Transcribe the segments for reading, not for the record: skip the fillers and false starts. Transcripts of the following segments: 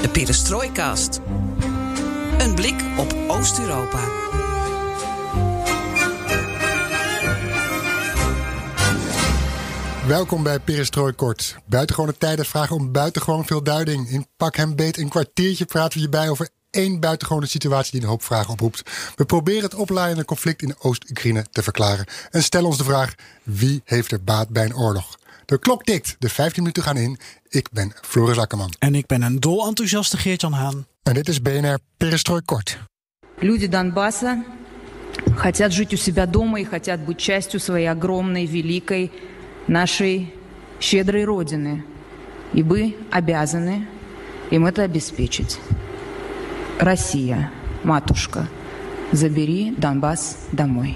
De Perestroikast. Een blik op Oost-Europa. Welkom bij Perestroikort. Buitengewone tijden vragen om buitengewoon veel duiding. In Pak hem beet een kwartiertje praten we hierbij over één buitengewone situatie die een hoop vragen oproept. We proberen het oplaaiende conflict in Oost-Oekraïne te verklaren. En stellen ons de vraag, wie heeft er baat bij een oorlog? De klok tikt, de 15 minuten gaan in. Ik ben Floris Akkerman. En ik ben een dolenthousiaste Geert-Jan Haan. En dit is BNR Perestroikort. Люди Донбасса хотят жить у себя дома и хотят быть частью своей огромной, великой, нашей щедрой Родины. И вы обязаны им это обеспечить. Россия, матушка, забери Донбасс домой.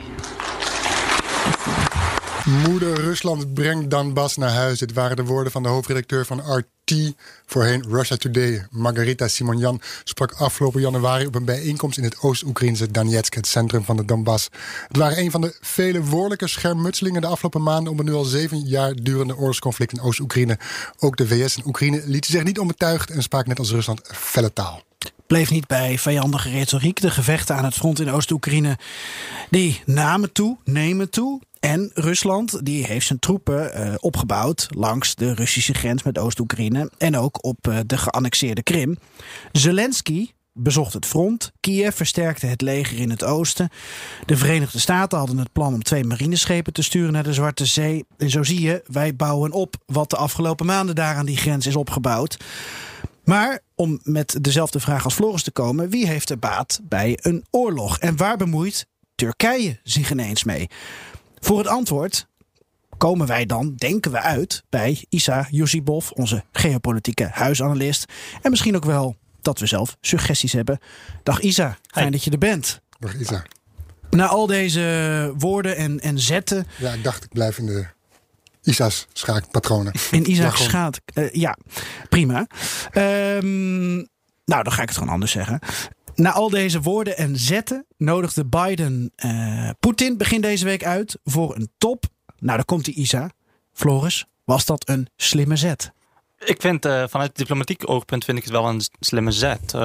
Moeder Rusland brengt Donbass naar huis. Dit waren de woorden van de hoofdredacteur van RT, voorheen Russia Today. Margarita Simonyan sprak afgelopen januari op een bijeenkomst in het Oost-Oekraïnse Donetsk, het centrum van de Donbass. Het waren een van de vele woordelijke schermutselingen de afgelopen maanden om het nu al 7 jaar durende oorlogsconflict in Oost-Oekraïne. Ook de VS en Oekraïne lieten zich niet onbetuigd en spraken net als Rusland felle taal. Bleef niet bij vijandige retoriek. De gevechten aan het front in Oost-Oekraïne die nemen toe. En Rusland die heeft zijn troepen opgebouwd langs de Russische grens met Oost-Oekraïne en ook op de geannexeerde Krim. Zelensky bezocht het front. Kiev versterkte het leger in het oosten. De Verenigde Staten hadden het plan om 2 marineschepen te sturen naar de Zwarte Zee. En zo zie je, wij bouwen op wat de afgelopen maanden daar aan die grens is opgebouwd. Maar om met dezelfde vraag als Floris te komen, wie heeft er baat bij een oorlog? En waar bemoeit Turkije zich ineens mee? Voor het antwoord komen wij dan, denken we, uit bij Isa Yusibov, onze geopolitieke huisanalist. En misschien ook wel dat we zelf suggesties hebben. Dag Isa, fijn dat je er bent. Dag Isa. Na al deze woorden en zetten. Ja, ik dacht ik blijf in de Isa's schaakpatronen. In Isa's schaak. Ja, prima. Nou, dan ga ik het gewoon anders zeggen. Na al deze woorden en zetten nodigde Biden Poetin begin deze week uit voor een top. Nou, daar komt die Isa. Floris, was dat een slimme zet? Ik vind vanuit diplomatiek oogpunt vind ik het wel een slimme zet.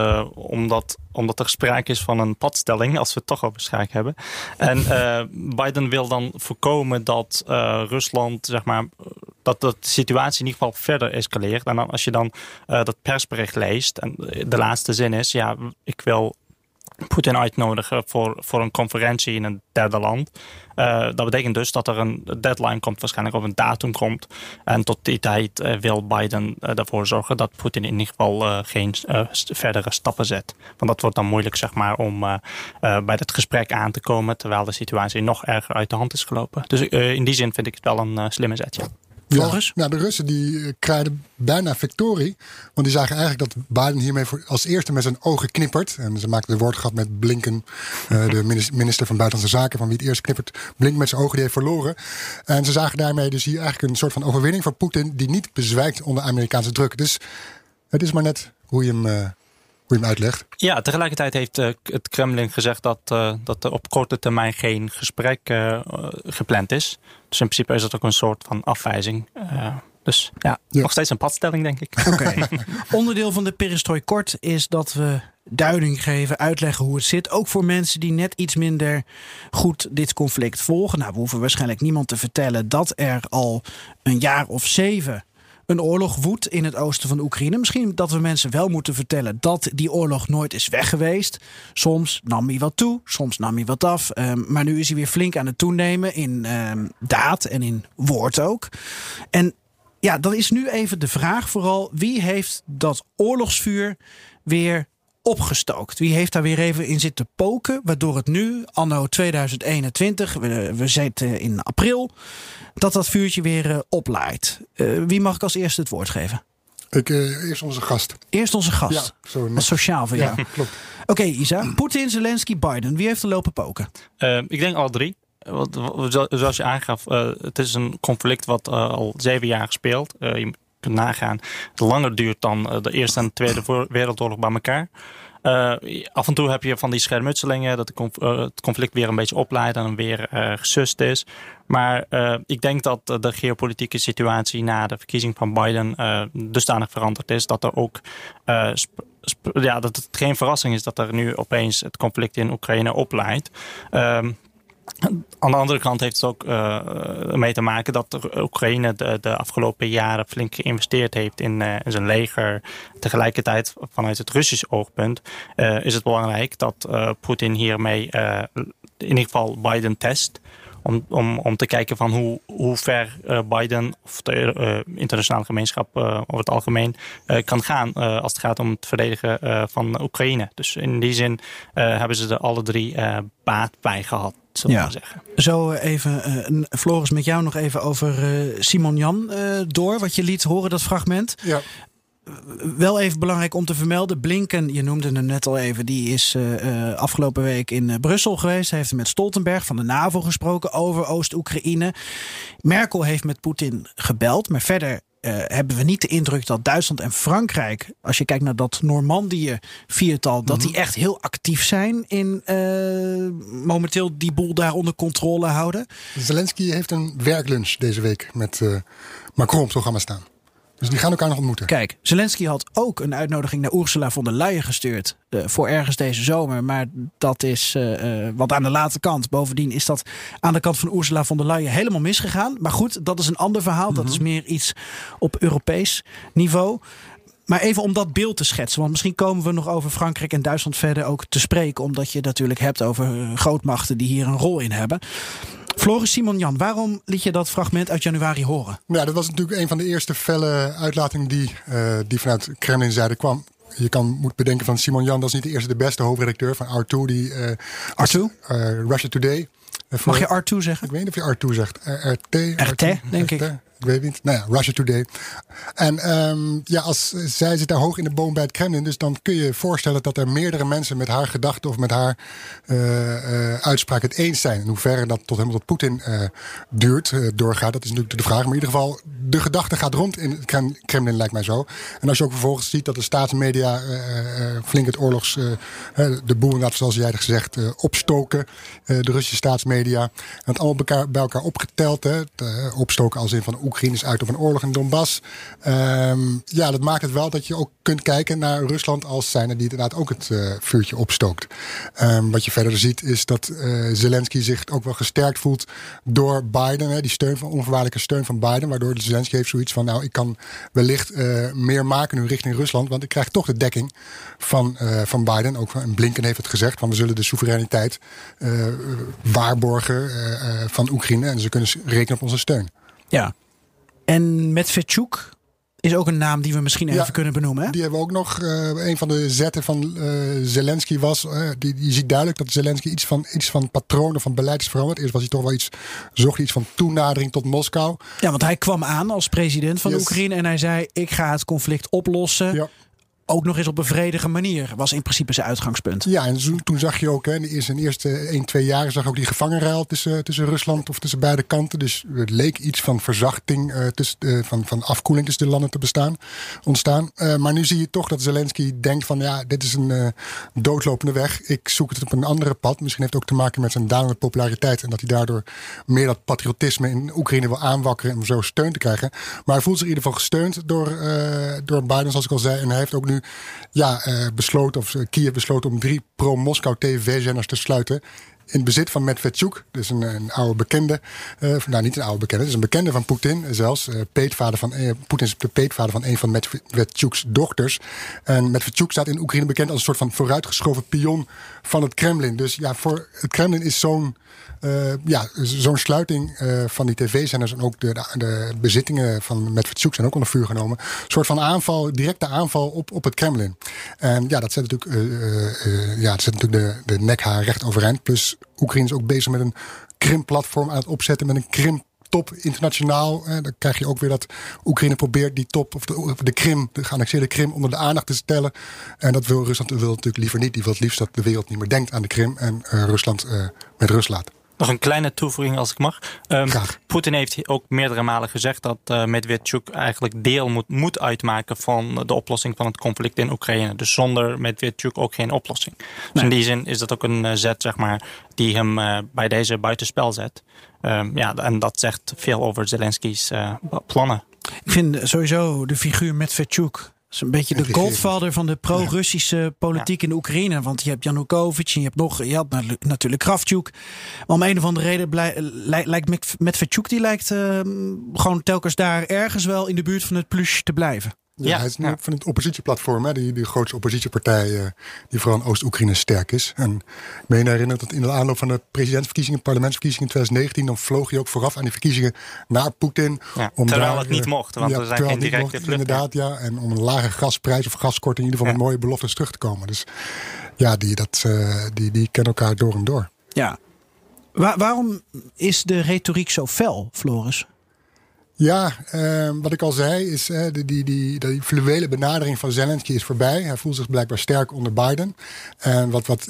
Omdat er sprake is van een padstelling, als we het toch over schaak hebben. En Biden wil dan voorkomen dat Rusland, zeg maar, dat de situatie in ieder geval verder escaleert. En dan als je dan dat persbericht leest, en de laatste zin is, ja, ik wil Poetin uitnodigen voor een conferentie in een derde land. Dat betekent dus dat er een deadline komt, waarschijnlijk of een datum komt. En tot die tijd wil Biden ervoor zorgen dat Poetin in ieder geval geen verdere stappen zet. Want dat wordt dan moeilijk, zeg maar, om bij het gesprek aan te komen, terwijl de situatie nog erger uit de hand is gelopen. Dus in die zin vind ik het wel een slimme zet, ja. Ja, de Russen die kraaiden bijna victorie. Want die zagen eigenlijk dat Biden hiermee als eerste met zijn ogen knippert. En ze maakten de woordgrap met Blinken, de minister van Buitenlandse Zaken, van wie het eerst knippert. Blinken met zijn ogen, die heeft verloren. En ze zagen daarmee dus hier eigenlijk een soort van overwinning van Poetin die niet bezwijkt onder Amerikaanse druk. Dus het is maar net hoe je hem uitlegt. Ja, tegelijkertijd heeft het Kremlin gezegd dat er op korte termijn geen gesprek gepland is. Dus in principe is dat ook een soort van afwijzing. Dus ja, nog steeds een padstelling, denk ik. Okay. Onderdeel van de Perestroikort is dat we duiding geven, uitleggen hoe het zit. Ook voor mensen die net iets minder goed dit conflict volgen. Nou, we hoeven waarschijnlijk niemand te vertellen dat er al een jaar of 7... een oorlog woedt in het oosten van Oekraïne. Misschien dat we mensen wel moeten vertellen dat die oorlog nooit is weg geweest. Soms nam hij wat toe, soms nam hij wat af. Maar nu is hij weer flink aan het toenemen in daad en in woord ook. En ja, dan is nu even de vraag vooral, wie heeft dat oorlogsvuur weer opgestookt? Wie heeft daar weer even in zitten poken, waardoor het nu, anno 2021, we zitten in april, dat vuurtje weer oplaait. Wie mag ik als eerste het woord geven? Eerst onze gast. Eerst onze gast. Ja, sorry, dat is sociaal voor jou. Ja, klopt. Oké, Isa. Poetin, Zelensky, Biden. Wie heeft er lopen poken? Ik denk alle drie. Zoals je aangaf, het is een conflict wat al 7 jaar speelt. Je kunt nagaan. Het langer duurt dan de Eerste en de Tweede Wereldoorlog bij elkaar. Af en toe heb je van die schermutselingen, dat het conflict weer een beetje opleidt en weer gesust is. Maar ik denk dat de geopolitieke situatie na de verkiezing van Biden dusdanig veranderd is dat er ook dat het geen verrassing is dat er nu opeens het conflict in Oekraïne opleidt. Aan de andere kant heeft het ook mee te maken dat Oekraïne de afgelopen jaren flink geïnvesteerd heeft in zijn leger. Tegelijkertijd, vanuit het Russisch oogpunt, is het belangrijk dat Poetin hiermee in ieder geval Biden test. Om te kijken van hoe ver Biden of de internationale gemeenschap over het algemeen kan gaan als het gaat om het verdedigen van Oekraïne. Dus in die zin hebben ze er alle drie baat bij gehad. Ja. Zeggen. Zo even, Floris, met jou nog even over Simonyan door. Wat je liet horen, dat fragment. Ja. Wel even belangrijk om te vermelden. Blinken, je noemde hem net al even, die is afgelopen week in Brussel geweest. Hij heeft met Stoltenberg van de NAVO gesproken over Oost-Oekraïne. Merkel heeft met Poetin gebeld, maar verder hebben we niet de indruk dat Duitsland en Frankrijk, als je kijkt naar dat Normandië-viertal, dat die echt heel actief zijn in momenteel die boel daar onder controle houden. Zelensky heeft een werklunch deze week met Macron op het programma staan. Dus die gaan elkaar nog ontmoeten. Kijk, Zelensky had ook een uitnodiging naar Ursula von der Leyen gestuurd voor ergens deze zomer. Maar dat is wat aan de late kant. Bovendien is dat aan de kant van Ursula von der Leyen helemaal misgegaan. Maar goed, dat is een ander verhaal. Dat is meer iets op Europees niveau. Maar even om dat beeld te schetsen. Want misschien komen we nog over Frankrijk en Duitsland verder ook te spreken. Omdat je het natuurlijk hebt over grootmachten die hier een rol in hebben. Floris Simonyan, waarom liet je dat fragment uit januari horen? Ja, dat was natuurlijk een van de eerste felle uitlatingen die vanuit Kremlinzijde kwam. Je moet bedenken van Simonyan, dat is niet de eerste de beste hoofdredacteur van R2. Russia Today. Mag je R2 zeggen? Ik weet niet of je R2 zegt. RT, denk ik. Ik weet niet. Nou ja, Russia Today. En als zij zit daar hoog in de boom bij het Kremlin, dus dan kun je je voorstellen dat er meerdere mensen met haar gedachten of met haar uitspraak het eens zijn. En hoe ver dat helemaal tot Poetin doorgaat, dat is natuurlijk de vraag. Maar in ieder geval, de gedachte gaat rond in het Kremlin, lijkt mij zo. En als je ook vervolgens ziet dat de staatsmedia flink het de boel, inderdaad, zoals jij had gezegd, opstoken. De Russische staatsmedia. En het allemaal bij elkaar opgeteld. Opstoken als in van Oekraïne is uit op een oorlog in Donbass. Dat maakt het wel dat je ook kunt kijken naar Rusland als zijnde die inderdaad ook het vuurtje opstookt. Wat je verder ziet is dat Zelensky zich ook wel gesterkt voelt door Biden. Die onvoorwaardelijke steun van Biden. Waardoor Zelensky heeft zoiets van, nou, ik kan wellicht meer maken nu richting Rusland. Want ik krijg toch de dekking van Biden. Ook van Blinken heeft het gezegd. Van we zullen de soevereiniteit waarborgen van Oekraïne. En ze kunnen rekenen op onze steun. Ja. En Medvedchuk is ook een naam die we misschien even kunnen benoemen. Hè? Die hebben we ook nog. Een van de zetten van Zelensky was. Je ziet duidelijk dat Zelensky iets van patronen van beleid is veranderd. Eerst was hij toch wel zocht iets van toenadering tot Moskou. Ja, want hij kwam aan als president van Oekraïne en hij zei: ik ga het conflict oplossen. Ja. Ook nog eens op een vredige manier, was in principe zijn uitgangspunt. Ja, en toen zag je ook, in de eerste 1-2 jaar zag je ook die gevangenruil tussen Rusland of tussen beide kanten. Dus het leek iets van verzachting, van afkoeling tussen de landen te ontstaan. Maar nu zie je toch dat Zelensky denkt van, ja, dit is een doodlopende weg. Ik zoek het op een andere pad. Misschien heeft het ook te maken met zijn dalende populariteit en dat hij daardoor meer dat patriotisme in Oekraïne wil aanwakkeren om zo steun te krijgen. Maar hij voelt zich in ieder geval gesteund door Biden, zoals ik al zei. En hij heeft ook nu Kiev besloten om 3 pro-Moskou TV-zenders te sluiten. In bezit van Medvedchuk, dus een oude bekende. Niet een oude bekende, het is een bekende van Poetin zelfs. Poetin is de peetvader van een van Medvedchuk's dochters. En Medvedchuk staat in Oekraïne bekend als een soort van vooruitgeschoven pion van het Kremlin. Dus ja, voor het Kremlin is zo'n sluiting van die tv-zenders en ook de bezittingen van Medvedchuk zijn ook onder vuur genomen. Een soort van directe aanval op het Kremlin. En ja, dat zet natuurlijk, de nekhaar recht overeind. Plus Oekraïne is ook bezig met een Krim-platform aan het opzetten, met een Krim-top internationaal. Dan krijg je ook weer dat Oekraïne probeert die top of de Krim, de geannexeerde Krim, onder de aandacht te stellen. En dat wil Rusland natuurlijk liever niet. Die wil het liefst dat de wereld niet meer denkt aan de Krim en Rusland met rust laat. Nog een kleine toevoeging als ik mag. Poetin heeft ook meerdere malen gezegd dat Medvedchuk eigenlijk deel moet uitmaken van de oplossing van het conflict in Oekraïne. Dus zonder Medvedchuk ook geen oplossing. Dus in die zin is dat ook een zet, zeg maar, die hem bij deze buitenspel zet. En dat zegt veel over Zelensky's plannen. Ik vind sowieso de figuur Medvedchuk is een beetje de godvader van de pro-Russische politiek in de Oekraïne. Want je hebt Yanukovych en je had natuurlijk Kravchuk. Maar om een of andere reden lijkt Medvedchuk gewoon telkens daar ergens wel in de buurt van het plush te blijven. Ja, hij is nu van het oppositieplatform, hè, die grootste oppositiepartij die vooral in Oost-Oekraïne sterk is. En ik meen herinneren dat in de aanloop van de presidentsverkiezingen, parlementsverkiezingen in 2019, dan vloog hij ook vooraf aan die verkiezingen naar Poetin. Ja, terwijl het niet mocht, want er zijn geen directe vluchten. Inderdaad, ja. En om een lage gasprijs of gaskorting in ieder geval met mooie beloftes terug te komen. Dus ja, die kennen elkaar door en door. Ja. Waarom is de retoriek zo fel, Floris? Ja, wat ik al zei is die fluwele benadering van Zelensky is voorbij. Hij voelt zich blijkbaar sterk onder Biden. En wat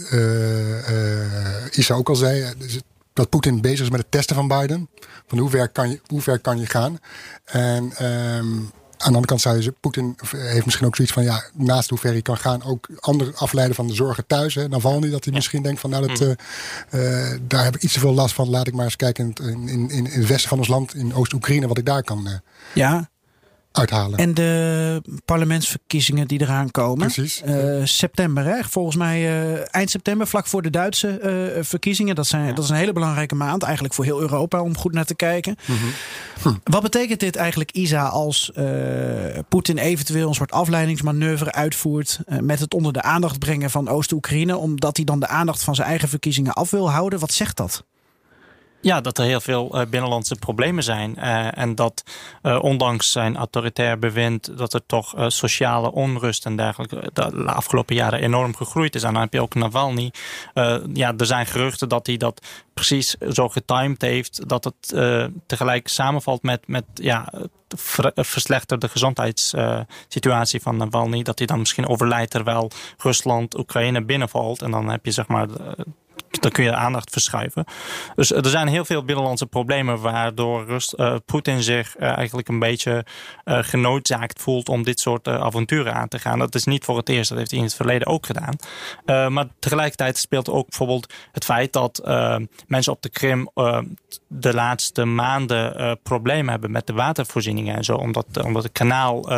Isa ook al zei, dat Poetin bezig is met het testen van Biden. Van hoe ver kan je gaan? En aan de andere kant zou je Poetin heeft misschien ook zoiets van naast hoe ver hij kan gaan, ook ander afleiden van de zorgen thuis. Hè. Dan valt niet dat hij misschien denkt van daar heb ik iets te veel last van. Laat ik maar eens kijken in het westen van ons land, in Oost-Oekraïne, wat ik daar kan uithalen. En de parlementsverkiezingen die eraan komen. Precies. September, hè? Volgens mij eind september, vlak voor de Duitse verkiezingen. Dat is een hele belangrijke maand, eigenlijk voor heel Europa, om goed naar te kijken. Wat betekent dit eigenlijk, Isa, als Poetin eventueel een soort afleidingsmanoeuvre uitvoert met het onder de aandacht brengen van Oost-Oekraïne, omdat hij dan de aandacht van zijn eigen verkiezingen af wil houden? Wat zegt dat? Ja, dat er heel veel binnenlandse problemen zijn. En dat ondanks zijn autoritair bewind, dat er toch sociale onrust en dergelijke de afgelopen jaren enorm gegroeid is. En dan heb je ook Navalny. Er zijn geruchten dat hij dat precies zo getimed heeft, dat het tegelijk samenvalt met verslechterde gezondheidssituatie van Navalny. Dat hij dan misschien overlijdt terwijl Rusland Oekraïne binnenvalt. En dan heb je dan kun je aandacht verschuiven. Dus er zijn heel veel binnenlandse problemen waardoor Poetin zich eigenlijk een beetje genoodzaakt voelt om dit soort avonturen aan te gaan. Dat is niet voor het eerst, dat heeft hij in het verleden ook gedaan. Maar tegelijkertijd speelt ook bijvoorbeeld het feit dat mensen op de Krim de laatste maanden problemen hebben met de watervoorzieningen en zo, omdat het kanaal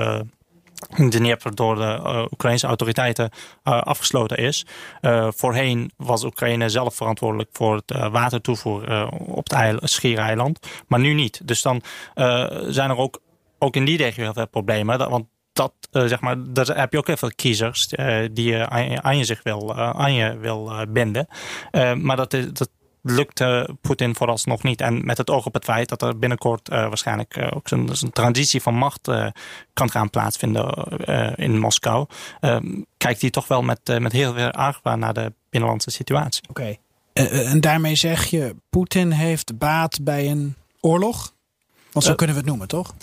in Dnieper door de Oekraïnse autoriteiten afgesloten is. Voorheen was Oekraïne zelf verantwoordelijk voor het watertoevoer op het Schiereiland, maar nu niet. Dus dan zijn er ook in die regio heel veel problemen. Want daar heb je ook heel veel kiezers die je aan je wil binden. Maar dat lukt Poetin vooralsnog niet. En met het oog op het feit dat er binnenkort waarschijnlijk ook een transitie van macht kan gaan plaatsvinden in Moskou, kijkt hij toch wel met heel veel argwaan naar de binnenlandse situatie. Oké. En daarmee zeg je, Poetin heeft baat bij een oorlog? Want zo kunnen we het noemen, toch?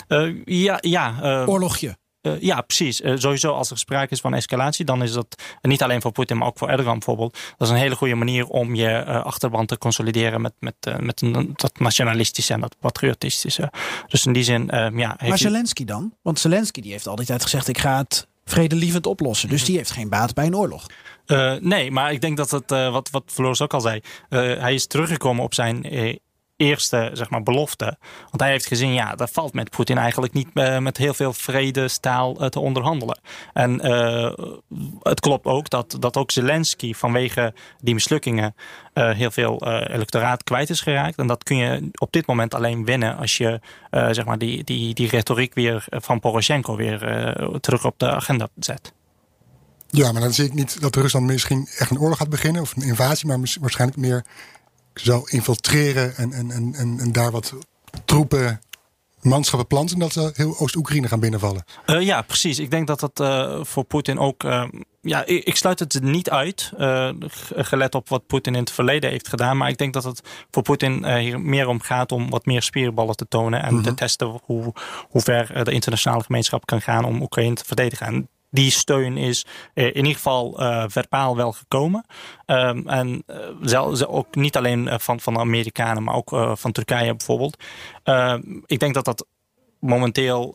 Oorlogje. Ja, precies. Sowieso als er sprake is van escalatie, dan is dat niet alleen voor Poetin, maar ook voor Erdogan bijvoorbeeld. Dat is een hele goede manier om je achterban te consolideren met dat nationalistische en dat patriotistische. Dus in die zin, Maar Zelensky dan? Want Zelensky die heeft al die tijd gezegd, ik ga het vredelievend oplossen. Dus die heeft geen baat bij een oorlog. Nee, maar ik denk dat het, wat Floris ook al zei, hij is teruggekomen op zijn eerste belofte. Want hij heeft gezien, dat valt met Poetin eigenlijk niet met heel veel vredestaal te onderhandelen. En het klopt ook dat ook Zelensky vanwege die mislukkingen heel veel electoraat kwijt is geraakt. En dat kun je op dit moment alleen winnen als je die retoriek weer van Poroshenko weer terug op de agenda zet. Ja, maar dan zie ik niet dat Rusland misschien echt een oorlog gaat beginnen of een invasie, maar waarschijnlijk meer zou infiltreren en daar wat troepen, manschappen planten, dat ze heel Oost-Oekraïne gaan binnenvallen. Ja, precies. Ik denk dat dat voor Poetin ook ik sluit het niet uit, gelet op wat Poetin in het verleden heeft gedaan. Maar ik denk dat het voor Poetin hier meer om gaat om wat meer spierballen te tonen en te testen hoe ver de internationale gemeenschap kan gaan om Oekraïne te verdedigen. En die steun is in ieder geval verbaal wel gekomen. En zelfs ook niet alleen van de Amerikanen, maar ook van Turkije bijvoorbeeld. Ik denk dat momenteel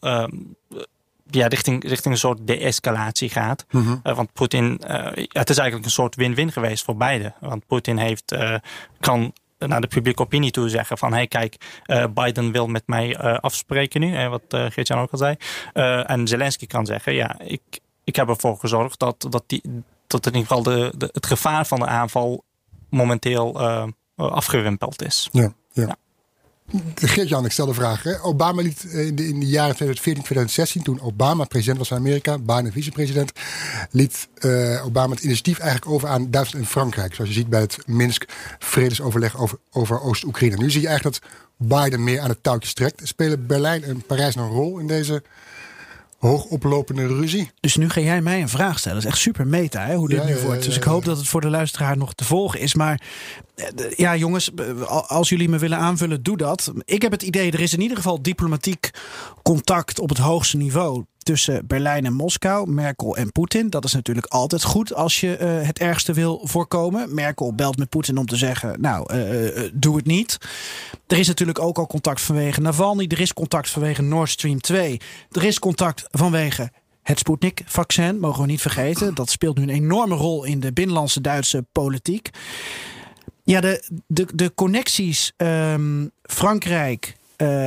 richting een soort de-escalatie gaat. Mm-hmm. Want Poetin, het is eigenlijk een soort win-win geweest voor beide. Want Poetin kan naar de publieke opinie toe zeggen van hey kijk, Biden wil met mij afspreken nu, wat Geert-Jan ook al zei. En Zelensky kan zeggen ja, ik heb ervoor gezorgd dat in ieder geval het gevaar van de aanval momenteel afgewimpeld is. Ja. Geert-Jan, ik stel de vraag. Hè? Obama liet in de jaren 2014, 2016, toen Obama president was van Amerika, Biden vicepresident, liet Obama het initiatief eigenlijk over aan Duitsland en Frankrijk. Zoals je ziet bij het Minsk-vredesoverleg over Oost-Oekraïne. Nu zie je eigenlijk dat Biden meer aan het touwtje trekt. Spelen Berlijn en Parijs een rol in deze hoogoplopende ruzie? Dus nu ga jij mij een vraag stellen. Dat is echt super meta, hè, hoe dit nu wordt. Dus ik hoop dat het voor de luisteraar nog te volgen is. Maar ja, jongens, als jullie me willen aanvullen, doe dat. Ik heb het idee, er is in ieder geval diplomatiek contact op het hoogste niveau tussen Berlijn en Moskou, Merkel en Poetin. Dat is natuurlijk altijd goed als je het ergste wil voorkomen. Merkel belt met Poetin om te zeggen, doe het niet. Er is natuurlijk ook al contact vanwege Navalny. Er is contact vanwege Nord Stream 2. Er is contact vanwege het Sputnik-vaccin, mogen we niet vergeten. Dat speelt nu een enorme rol in de binnenlandse Duitse politiek. Ja, de connecties Frankrijk,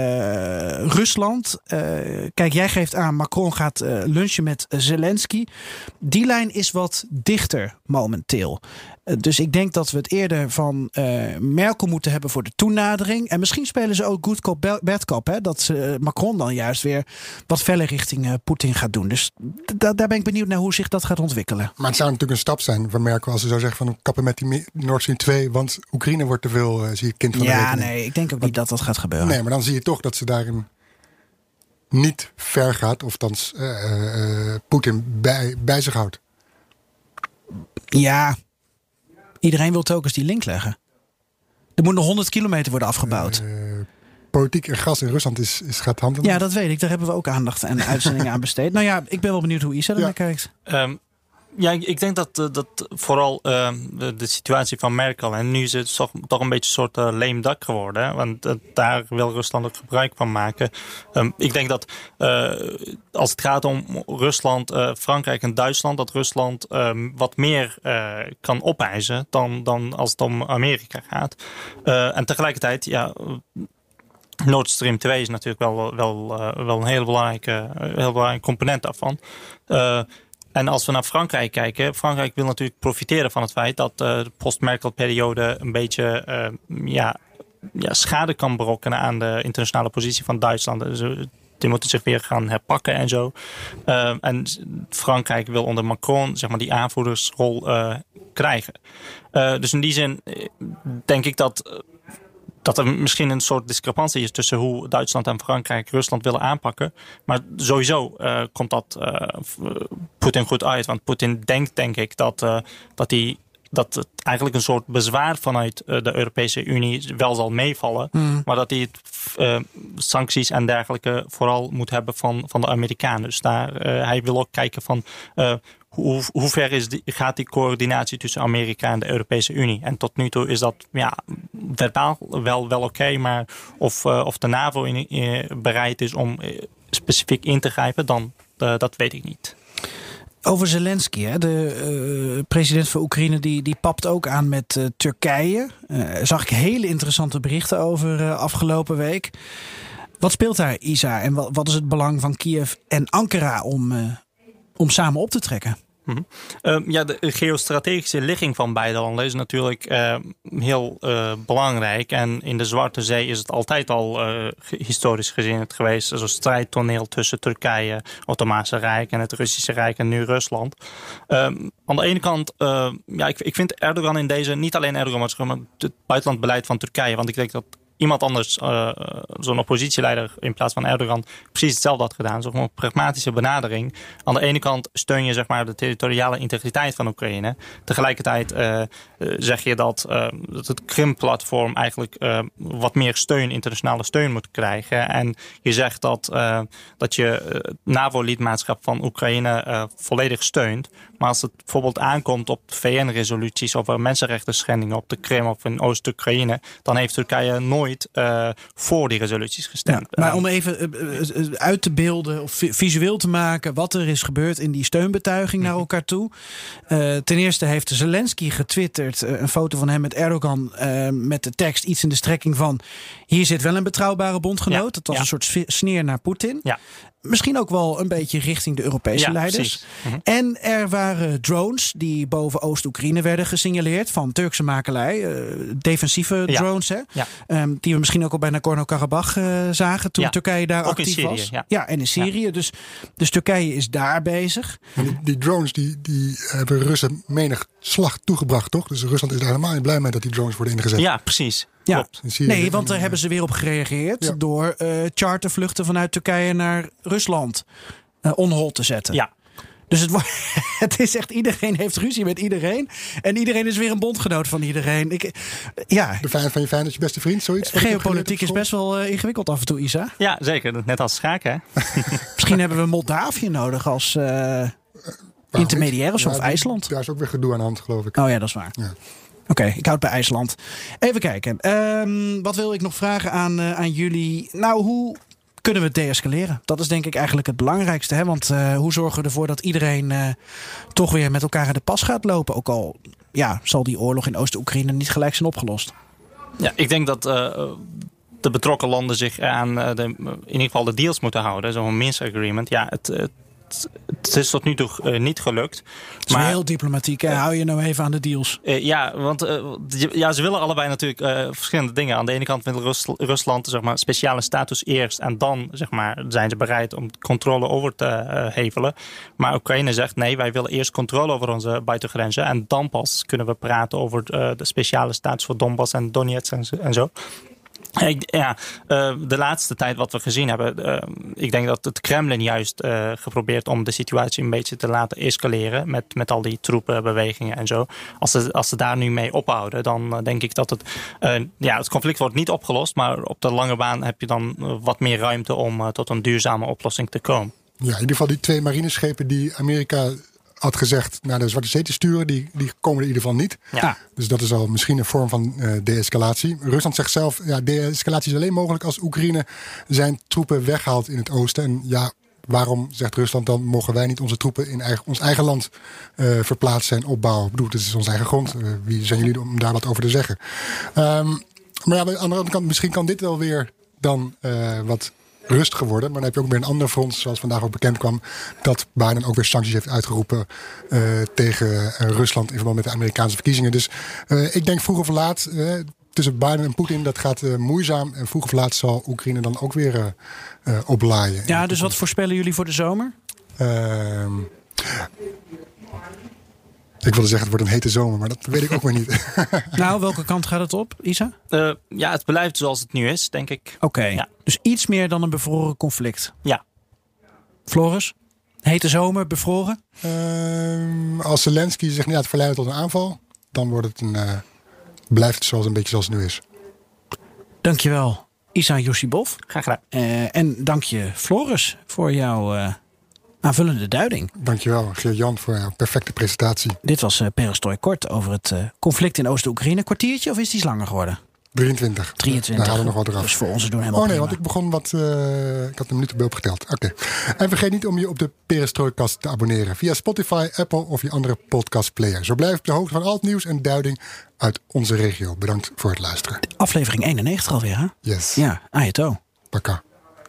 Rusland. Kijk, jij geeft aan, Macron gaat lunchen met Zelensky. Die lijn is wat dichter momenteel. Dus ik denk dat we het eerder van Merkel moeten hebben voor de toenadering. En misschien spelen ze ook good cop, bad cop. Hè? Dat Macron dan juist weer wat feller richting Poetin gaat doen. Dus daar ben ik benieuwd naar hoe zich dat gaat ontwikkelen. Maar het zou natuurlijk een stap zijn van Merkel als ze zou zeggen van kappen met die Nord Stream 2. Want Oekraïne wordt te veel, zie je, kind van de rekening. Ja, nee, ik denk ook niet dat gaat gebeuren. Nee, maar dan zie je toch dat ze daarin niet ver gaat. Of dan Poetin bij zich houdt. Ja, iedereen wil telkens die link leggen. Er moet nog 100 kilometer worden afgebouwd. Politiek en gas in Rusland gaat hand in hand. Ja, dat weet ik. Daar hebben we ook aandacht en uitzendingen aan besteed. Nou ja, ik ben wel benieuwd hoe Isa er naar kijkt. Ja, ik denk dat vooral de situatie van Merkel, en nu is het toch een beetje een soort leem dak geworden. Hè? Want daar wil Rusland ook gebruik van maken. Ik denk dat als het gaat om Rusland, Frankrijk en Duitsland, dat Rusland wat meer kan opeisen dan als het om Amerika gaat. En tegelijkertijd, ja, Nord Stream 2 is natuurlijk wel een heel belangrijke component daarvan. En als we naar Frankrijk kijken, Frankrijk wil natuurlijk profiteren van het feit dat de post-Merkel-periode een beetje schade kan berokkenen aan de internationale positie van Duitsland. Dus, die moeten zich weer gaan herpakken en zo. En Frankrijk wil onder Macron zeg maar die aanvoerdersrol krijgen. Dus in die zin denk ik dat er misschien een soort discrepantie is tussen hoe Duitsland en Frankrijk Rusland willen aanpakken. Maar sowieso komt dat Poetin goed uit. Want Poetin denkt, denk ik, dat het eigenlijk een soort bezwaar vanuit de Europese Unie wel zal meevallen. Maar dat hij sancties en dergelijke vooral moet hebben van de Amerikanen. Dus hij wil ook kijken van hoe ver gaat die coördinatie tussen Amerika en de Europese Unie? En tot nu toe is dat verbaal wel oké, maar of de NAVO bereid is om specifiek in te grijpen, dan dat weet ik niet. Over Zelensky, hè? De president van Oekraïne, die papt ook aan met Turkije. Zag ik hele interessante berichten over afgelopen week. Wat speelt daar, Isa? En wat is het belang van Kiev en Ankara om samen op te trekken? De geostrategische ligging van beide landen is natuurlijk heel belangrijk. En in de Zwarte Zee is het altijd al historisch gezien het geweest. Zo'n strijdtoneel tussen Turkije, Ottomaanse Rijk en het Russische Rijk en nu Rusland. Aan de ene kant, ik vind Erdogan in deze, niet alleen Erdogan, maar het buitenlandbeleid van Turkije. Want ik denk dat iemand anders, zo'n oppositieleider in plaats van Erdogan, precies hetzelfde had gedaan. Zo'n een pragmatische benadering. Aan de ene kant steun je zeg maar de territoriale integriteit van Oekraïne. Tegelijkertijd zeg je dat het Krim-platform eigenlijk wat meer steun, internationale steun moet krijgen. En je zegt dat je het NAVO-lidmaatschap van Oekraïne volledig steunt. Maar als het bijvoorbeeld aankomt op VN-resoluties over mensenrechten schendingen op de Krim of in Oost-Oekraïne, dan heeft Turkije nooit voor die resoluties gestemd. Ja, maar om even uit te beelden of visueel te maken wat er is gebeurd in die steunbetuiging naar elkaar toe. Ten eerste heeft Zelensky getwitterd een foto van hem met Erdogan met de tekst iets in de strekking van: hier zit wel een betrouwbare bondgenoot. Ja, dat was een soort sneer naar Poetin. Ja. Misschien ook wel een beetje richting de Europese leiders. En er waren drones die boven Oost-Oekraïne werden gesignaleerd van Turkse makelij. Defensieve drones, hè? Ja. Die we misschien ook al bij Nagorno-Karabakh zagen toen Turkije daar ook actief was. Syrië, ja, en in Syrië. Ja. Dus Turkije is daar bezig. Die drones die hebben Russen menig slag toegebracht, toch? Dus Rusland is daar helemaal niet blij mee dat die drones worden ingezet. Ja, precies. Ja. Nee, want daar hebben ze weer op gereageerd door chartervluchten vanuit Turkije naar Rusland on hold te zetten. Ja. Dus het is echt, iedereen heeft ruzie met iedereen. En iedereen is weer een bondgenoot van iedereen. De vijand van je vijand is je beste vriend, zoiets? Geopolitiek is best wel ingewikkeld af en toe, Isa. Ja, zeker. Net als schaken, hè? Misschien hebben we Moldavië nodig als intermediair of IJsland. Daar is ook weer gedoe aan de hand, geloof ik. Oh ja, dat is waar. Ja. Oké, ik houd bij IJsland. Even kijken. Wat wil ik nog vragen aan jullie? Nou, hoe kunnen we het deescaleren? Dat is denk ik eigenlijk het belangrijkste. Hè? Want hoe zorgen we ervoor dat iedereen toch weer met elkaar aan de pas gaat lopen? Ook al zal die oorlog in Oost-Oekraïne niet gelijk zijn opgelost. Ja, ik denk dat de betrokken landen zich aan in ieder geval de deals moeten houden. Zo'n Minsk Agreement. Ja, het is tot nu toe niet gelukt. Het is heel diplomatiek. Hou je nou even aan de deals. Want ze willen allebei natuurlijk verschillende dingen. Aan de ene kant wil Rusland zeg maar, speciale status eerst. En dan zeg maar, zijn ze bereid om controle over te hevelen. Maar Oekraïne zegt nee, wij willen eerst controle over onze buitengrenzen. En dan pas kunnen we praten over de speciale status voor Donbass en Donetsk en zo. De laatste tijd wat we gezien hebben, ik denk dat het Kremlin juist geprobeerd om de situatie een beetje te laten escaleren met al die troepenbewegingen en zo. Als ze daar nu mee ophouden, dan denk ik dat het conflict wordt niet opgelost, maar op de lange baan heb je dan wat meer ruimte om tot een duurzame oplossing te komen. Ja, in ieder geval die 2 marineschepen die Amerika had gezegd naar de Zwarte Zee te sturen, die komen er in ieder geval niet. Ja. Dus dat is al misschien een vorm van de-escalatie. Rusland zegt zelf, de-escalatie is alleen mogelijk als Oekraïne zijn troepen weghaalt in het oosten. En waarom, zegt Rusland, dan mogen wij niet onze troepen in ons eigen land verplaatsen en opbouwen? Ik bedoel, dit is onze eigen grond. Wie zijn jullie om daar wat over te zeggen? Maar aan de andere kant, misschien kan dit wel weer dan wat rustig geworden. Maar dan heb je ook weer een ander front, zoals vandaag ook bekend kwam, dat Biden ook weer sancties heeft uitgeroepen tegen Rusland in verband met de Amerikaanse verkiezingen. Dus ik denk vroeg of laat, tussen Biden en Poetin, dat gaat moeizaam. En vroeg of laat zal Oekraïne dan ook weer oplaaien. Ja, dus wat voorspellen jullie voor de zomer? Ik wilde zeggen, het wordt een hete zomer, maar dat weet ik ook weer niet. Nou, welke kant gaat het op, Isa? Het blijft zoals het nu is, denk ik. Oké, dus iets meer dan een bevroren conflict. Ja. Floris? Hete zomer, bevroren? Als Zelensky zegt, het verleidt tot een aanval, dan wordt het blijft het een beetje zoals het nu is. Dankjewel, Isa Yossibov. Graag gedaan. En dank je, Floris, voor jouw aanvullende duiding. Dankjewel, Geert-Jan, voor jouw perfecte presentatie. Dit was Perestrooi Kort over het conflict in Oost-Oekraïne. Kwartiertje of is die langer geworden? 23. 23. Daar hadden we nog wat eraf. Dus voor ons doen helemaal prima. Want ik begon ik had een minuut opgeteld. Oké. En vergeet niet om je op de Perestrooikast te abonneren. Via Spotify, Apple of je andere podcastplayer. Zo blijf je op de hoogte van al het nieuws en duiding uit onze regio. Bedankt voor het luisteren. Aflevering 91 alweer, hè? Yes. Ja, Ayato. Paka.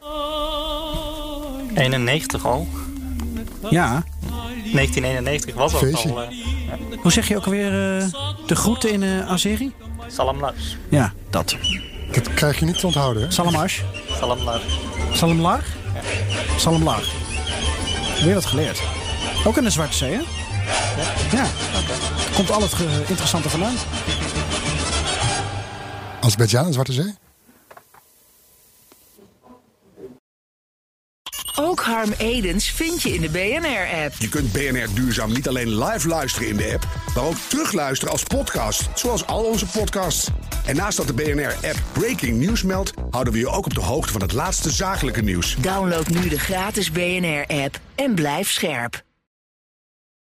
91 al? Ja. 1991 was ook feestje. Al. Hoe zeg je ook alweer de groeten in Azeri? Salamlar. Ja, dat. Dat krijg je niet te onthouden, hè? Salamash. Salamlar. Salamlar? Ja. Salamlar. Weer wat geleerd. Ook in de Zwarte Zee, hè? Ja. Okay. Komt al het interessante vandaan. Azerbeidzjan en Zwarte Zee? Ook Harm Edens vind je in de BNR-app. Je kunt BNR Duurzaam niet alleen live luisteren in de app, maar ook terugluisteren als podcast, zoals al onze podcasts. En naast dat de BNR-app Breaking News meldt, houden we je ook op de hoogte van het laatste zakelijke nieuws. Download nu de gratis BNR-app en blijf scherp.